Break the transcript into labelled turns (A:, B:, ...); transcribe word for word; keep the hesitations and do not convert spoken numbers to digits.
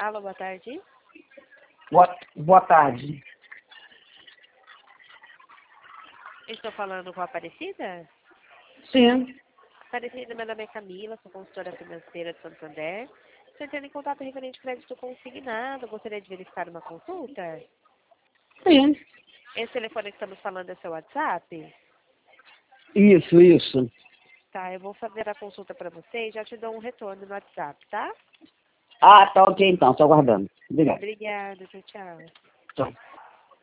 A: Alô, boa tarde.
B: Boa, boa tarde.
A: Estou falando com a Aparecida?
B: Sim.
A: Aparecida, meu nome é Camila, sou consultora financeira de Santander. Estou entrando em contato referente ao crédito consignado. Gostaria de verificar uma consulta?
B: Sim.
A: Esse telefone que estamos falando é seu WhatsApp?
B: Isso, isso.
A: Tá, eu vou fazer a consulta para você e já te dou um retorno no WhatsApp, tá?
B: Ah, tá ok então, estou aguardando. Obrigado.
A: Obrigada, tchau, tchau.
B: Tchau.